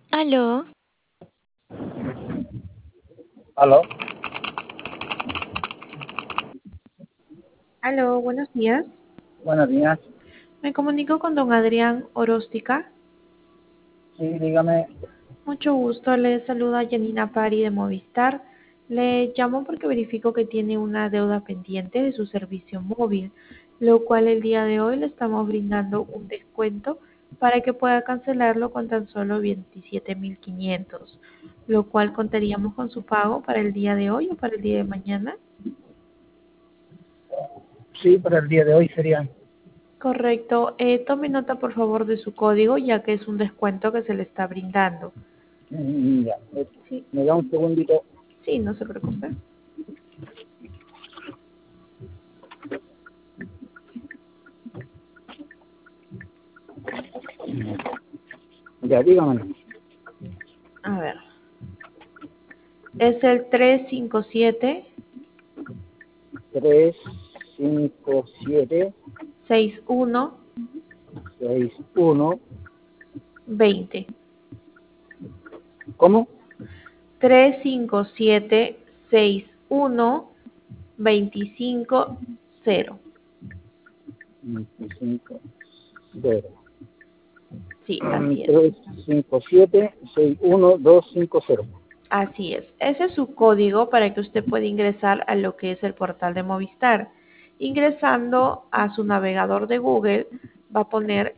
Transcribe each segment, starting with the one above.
Aló, Aló, Aló, buenos días. buenos días. Me comunico con don Adrián Oróstica. Sí, dígame. Mucho gusto, le saluda Janina Pari de Movistar. Le llamo porque verifico que tiene una deuda pendiente de su servicio móvil, lo cual el día de hoy le estamos brindando un descuento para que pueda cancelarlo con tan solo 27.500, lo cual contaríamos con su pago para el día de hoy o para el día de mañana. Sí, para el día de hoy sería. Correcto. Tome nota por favor de su código, ya que es un descuento que se le está brindando. Ya, Sí, me da un segundito. sí, no se preocupe. Ya, dígame. A ver. Es el 3, 5, 7, 357 6, 1. 6120. ¿Cómo? 357 61250. 25, 0. Sí, así es. 3, 5, 7, 6, 1, 2, 5, 0. Así es. Ese es su código para que usted pueda ingresar a lo que es el portal de Movistar. Ingresando a su navegador de Google, va a poner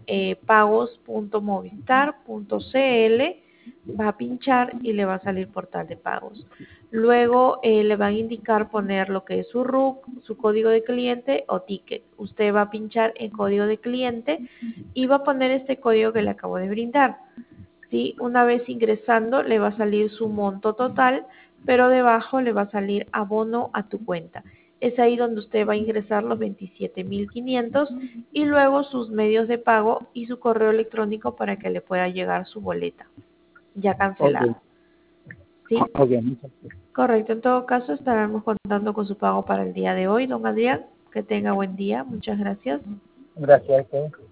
pagos.movistar.cl, va a pinchar y le va a salir portal de pagos. Luego le van a indicar poner lo que es su RUC, su código de cliente o ticket. Usted va a pinchar en código de cliente y va a poner este código que le acabo de brindar. ¿Sí? Una vez ingresando le va a salir su monto total, pero debajo le va a salir abono a tu cuenta. Es ahí donde usted va a ingresar los 27.500 y luego sus medios de pago y su correo electrónico para que le pueda llegar su boleta ya Ok, cancelada. ¿Sí? ok, muchas gracias. Correcto. En todo caso, estaremos contando con su pago para el día de hoy, don Adrián. Que tenga buen día. Muchas gracias. Gracias.